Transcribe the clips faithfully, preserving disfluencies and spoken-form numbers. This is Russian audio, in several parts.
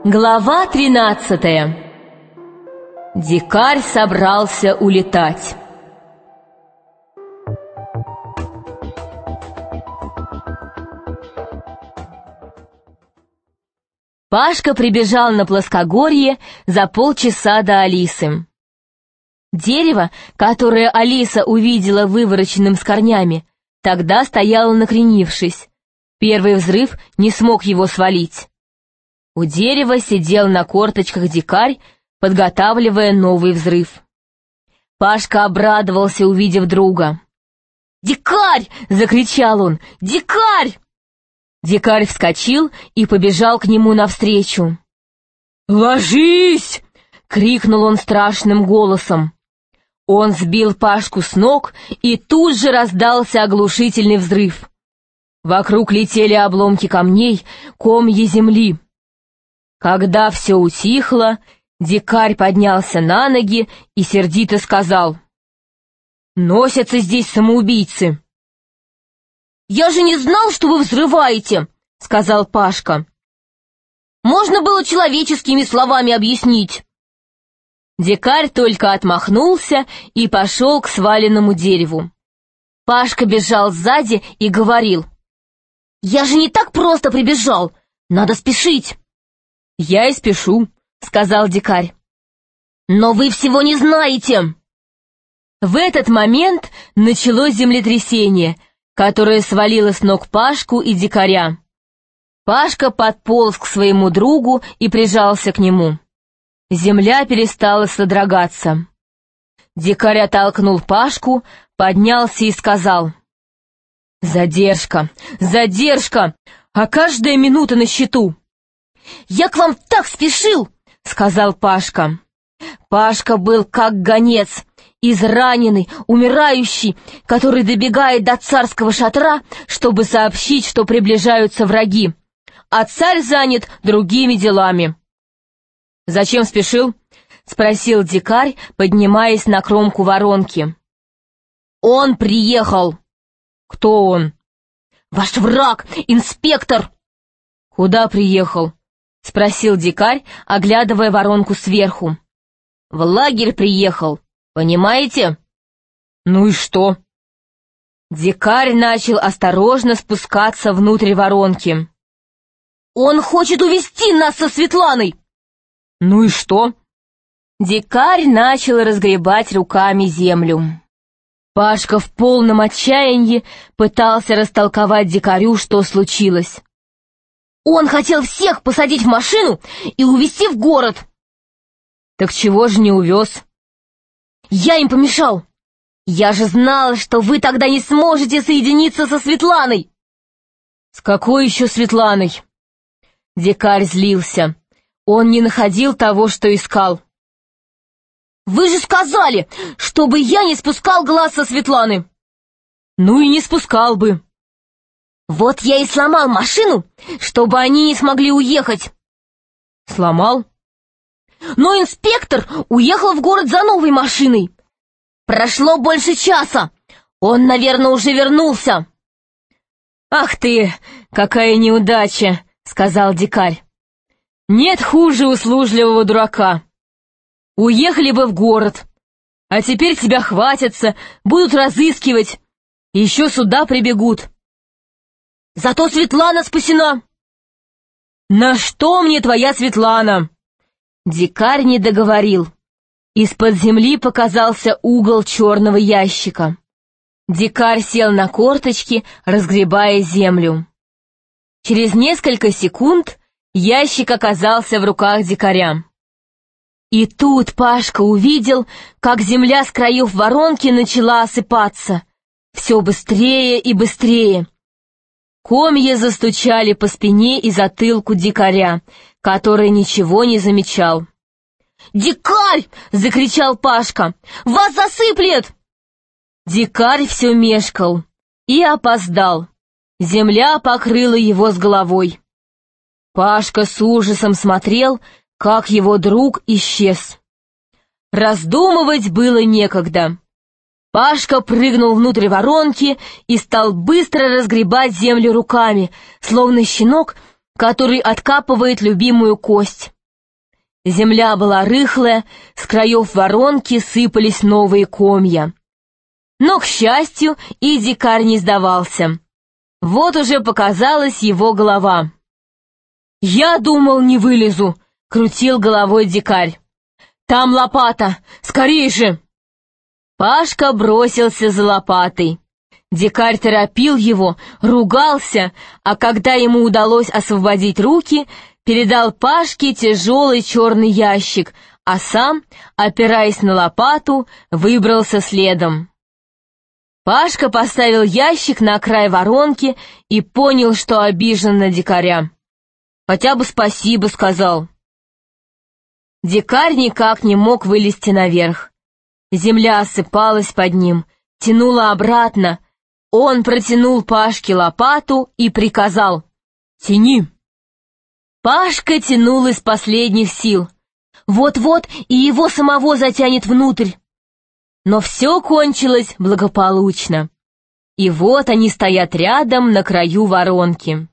Глава тринадцатая. Дикарь собрался улетать. Пашка прибежал на плоскогорье за полчаса до Алисы. Дерево, которое Алиса увидела вывороченным с корнями, тогда стояло накренившись. Первый взрыв не смог его свалить. У дерева сидел на корточках дикарь, подготавливая новый взрыв. Пашка обрадовался, увидев друга. «Дикарь!» — закричал он. «Дикарь!» Дикарь вскочил и побежал к нему навстречу. «Ложись!» — крикнул он страшным голосом. Он сбил Пашку с ног, и тут же раздался оглушительный взрыв. Вокруг летели обломки камней, комья земли. Когда все утихло, дикарь поднялся на ноги и сердито сказал: «Носятся здесь самоубийцы». «Я же не знал, что вы взрываете», — сказал Пашка. «Можно было человеческими словами объяснить». Дикарь только отмахнулся и пошел к сваленному дереву. Пашка бежал сзади и говорил: «Я же не так просто прибежал, надо спешить». «Я и спешу», — сказал дикарь. «Но вы всего не знаете». В этот момент началось землетрясение, которое свалило с ног Пашку и дикаря. Пашка подполз к своему другу и прижался к нему. Земля перестала содрогаться. Дикарь оттолкнул Пашку, поднялся и сказал: «Задержка, задержка, а каждая минута на счету». «Я к вам так спешил!» — сказал Пашка. Пашка был как гонец, израненный, умирающий, который добегает до царского шатра, чтобы сообщить, что приближаются враги, а царь занят другими делами. «Зачем спешил?» — спросил дикарь, поднимаясь на кромку воронки. «Он приехал». «Кто он?» «Ваш враг, инспектор». «Куда приехал?» — спросил дикарь, оглядывая воронку сверху. «В лагерь приехал, понимаете?» «Ну и что?» Дикарь начал осторожно спускаться внутрь воронки. «Он хочет увести нас со Светланой!» «Ну и что?» Дикарь начал разгребать руками землю. Пашка в полном отчаянии пытался растолковать дикарю, что случилось. «Он хотел всех посадить в машину и увезти в город». «Так чего же не увез?» «Я им помешал. Я же знал, что вы тогда не сможете соединиться со Светланой». «С какой еще Светланой?» Дикарь злился. Он не находил того, что искал. «Вы же сказали, чтобы я не спускал глаз со Светланы». «Ну и не спускал бы». «Вот я и сломал машину, чтобы они не смогли уехать». «Сломал?» «Но инспектор уехал в город за новой машиной. Прошло больше часа. Он, наверное, уже вернулся». «Ах ты, какая неудача!» — сказал дикарь. «Нет хуже услужливого дурака. Уехали бы в город, а теперь тебя хватятся, будут разыскивать, еще сюда прибегут. Зато Светлана спасена». «На что мне твоя Светлана?» Дикарь не договорил. Из-под земли показался угол черного ящика. Дикарь сел на корточки, разгребая землю. Через несколько секунд ящик оказался в руках дикаря. И тут Пашка увидел, как земля с краев воронки начала осыпаться. Все быстрее и быстрее. Комья застучали по спине и затылку дикаря, который ничего не замечал. «Дикарь!» — закричал Пашка. «Вас засыплет!» Дикарь все мешкал и опоздал. Земля покрыла его с головой. Пашка с ужасом смотрел, как его друг исчез. Раздумывать было некогда. Пашка прыгнул внутрь воронки и стал быстро разгребать землю руками, словно щенок, который откапывает любимую кость. Земля была рыхлая, с краев воронки сыпались новые комья. Но, к счастью, и дикарь не сдавался. Вот уже показалась его голова. «Я думал, не вылезу», — крутил головой дикарь. «Там лопата! Скорей же!» Пашка бросился за лопатой. Дикарь торопил его, ругался, а когда ему удалось освободить руки, передал Пашке тяжелый черный ящик, а сам, опираясь на лопату, выбрался следом. Пашка поставил ящик на край воронки и понял, что обижен на дикаря. Хотя бы спасибо сказал. Дикарь никак не мог вылезти наверх. Земля осыпалась под ним, тянула обратно. Он протянул Пашке лопату и приказал: «Тяни». Пашка тянул из последних сил. Вот-вот и его самого затянет внутрь. Но все кончилось благополучно. И вот они стоят рядом на краю воронки.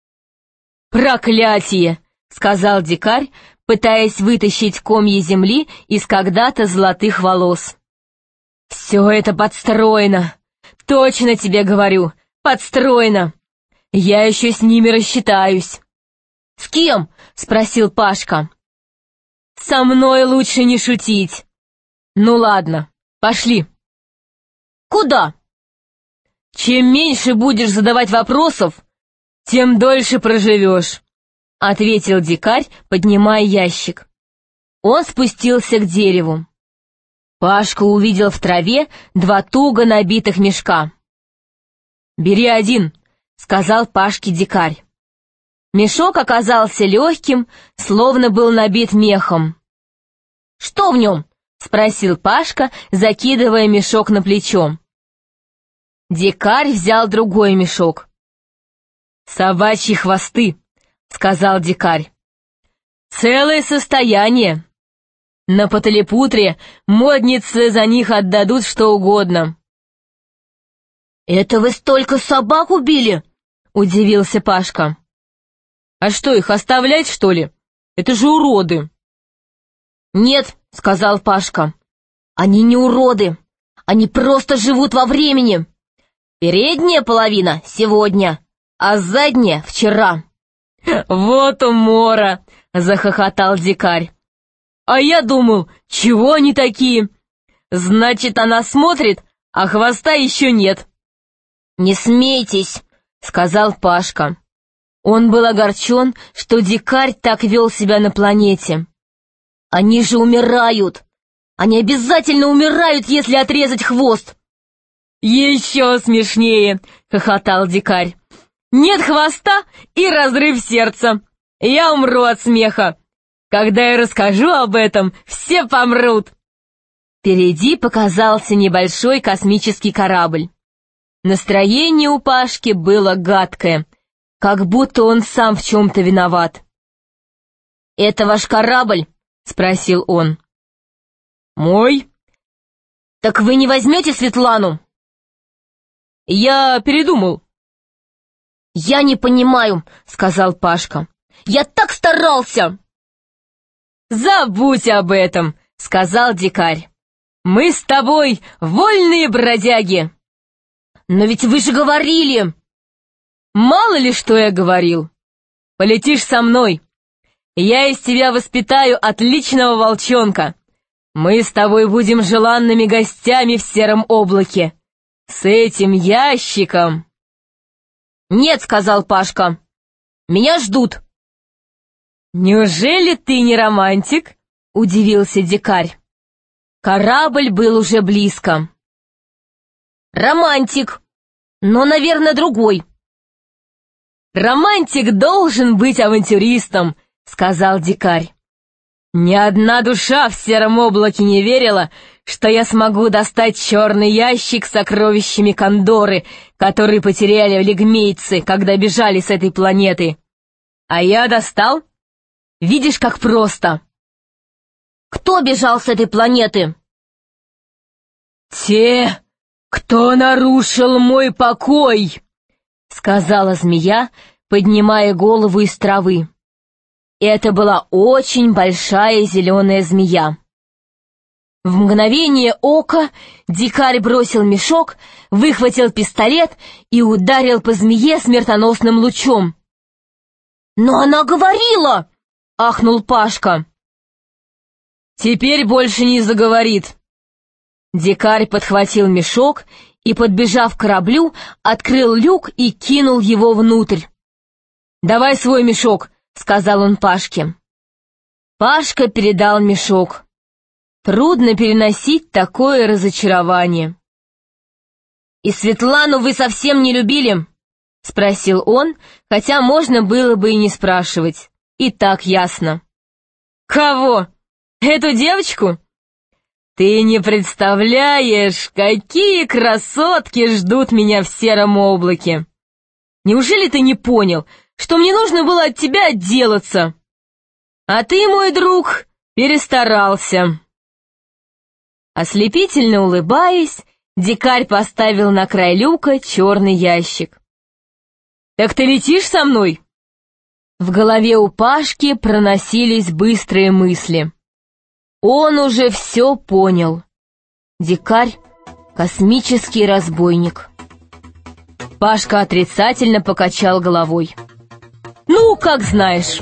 «Проклятие!» — сказал дикарь, пытаясь вытащить комья земли из когда-то золотых волос. «Все это подстроено! Точно тебе говорю, подстроено! Я еще с ними рассчитаюсь!» «С кем?» — спросил Пашка. «Со мной лучше не шутить. Ну ладно, пошли». «Куда?» «Чем меньше будешь задавать вопросов, тем дольше проживешь», — ответил дикарь, поднимая ящик. Он спустился к дереву. Пашка увидел в траве два туго набитых мешка. «Бери один», — сказал Пашке дикарь. Мешок оказался легким, словно был набит мехом. «Что в нем?» — спросил Пашка, закидывая мешок на плечо. Дикарь взял другой мешок. «Собачьи хвосты», — сказал дикарь. «Целое состояние. На Паталипутре модницы за них отдадут что угодно». «Это вы столько собак убили?» — удивился Пашка. «А что, их оставлять, что ли? Это же уроды!» «Нет», — сказал Пашка, — «они не уроды, они просто живут во времени. Передняя половина сегодня, а задняя вчера». «Вот умора!» — захохотал дикарь. «А я думал, чего они такие? Значит, она смотрит, а хвоста еще нет». «Не смейтесь», — сказал Пашка. Он был огорчен, что дикарь так вел себя на планете. «Они же умирают! Они обязательно умирают, если отрезать хвост!» «Еще смешнее!» — хохотал дикарь. «Нет хвоста и разрыв сердца! Я умру от смеха! Когда я расскажу об этом, все помрут!» Впереди показался небольшой космический корабль. Настроение у Пашки было гадкое, как будто он сам в чем-то виноват. «Это ваш корабль?» — спросил он. «Мой». «Так вы не возьмете Светлану?» «Я передумал». «Я не понимаю», — сказал Пашка. «Я так старался!» «Забудь об этом», — сказал дикарь. «Мы с тобой вольные бродяги». «Но ведь вы же говорили...» «Мало ли, что я говорил. Полетишь со мной. Я из тебя воспитаю отличного волчонка. Мы с тобой будем желанными гостями в сером облаке. С этим ящиком...» «Нет», — сказал Пашка, — «меня ждут». «Неужели ты не романтик?» — удивился дикарь. Корабль был уже близко. «Романтик, но, наверное, другой». «Романтик должен быть авантюристом», — сказал дикарь. «Ни одна душа в сером облаке не верила, что я смогу достать черный ящик с сокровищами Кондоры, который потеряли лигмейцы, когда бежали с этой планеты. А я достал. Видишь, как просто». «Кто бежал с этой планеты?» «Те, кто нарушил мой покой», — сказала змея, поднимая голову из травы. Это была очень большая зеленая змея. В мгновение ока дикарь бросил мешок, выхватил пистолет и ударил по змее смертоносным лучом. «Но она говорила!» — ахнул Пашка. «Теперь больше не заговорит». Дикарь подхватил мешок и, подбежав к кораблю, открыл люк и кинул его внутрь. «Давай свой мешок», — сказал он Пашке. Пашка передал мешок. Трудно переносить такое разочарование. «И Светлану вы совсем не любили?» — спросил он, хотя можно было бы и не спрашивать. И так ясно. «Кого? Эту девочку? Ты не представляешь, какие красотки ждут меня в сером облаке! Неужели ты не понял, что мне нужно было от тебя отделаться? А ты, мой друг, перестарался». Ослепительно улыбаясь, дикарь поставил на край люка черный ящик. «Так ты летишь со мной?» В голове у Пашки проносились быстрые мысли. Он уже все понял. Дикарь — космический разбойник. Пашка отрицательно покачал головой. «Ну, как знаешь».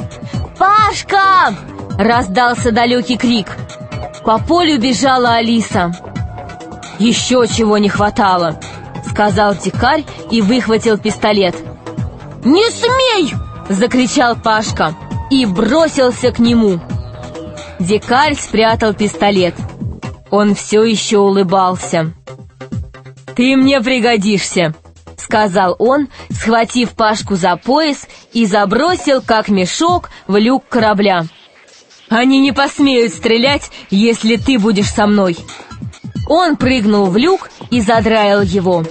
«Пашка!» — раздался далекий крик. По полю бежала Алиса. «Еще чего не хватало», — сказал дикарь и выхватил пистолет. «Не смей!» — закричал Пашка и бросился к нему. Дикарь спрятал пистолет. Он все еще улыбался. «Ты мне пригодишься», — сказал он, схватив Пашку за пояс и забросил, как мешок, в люк корабля. «Они не посмеют стрелять, если ты будешь со мной». Он прыгнул в люк и задраил его.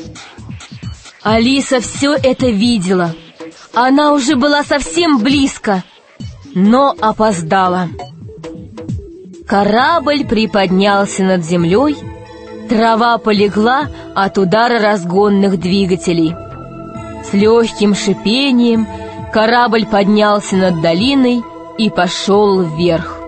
Алиса все это видела. Она уже была совсем близко, но опоздала. Корабль приподнялся над землей, трава полегла от удара разгонных двигателей. С легким шипением корабль поднялся над долиной и пошел вверх.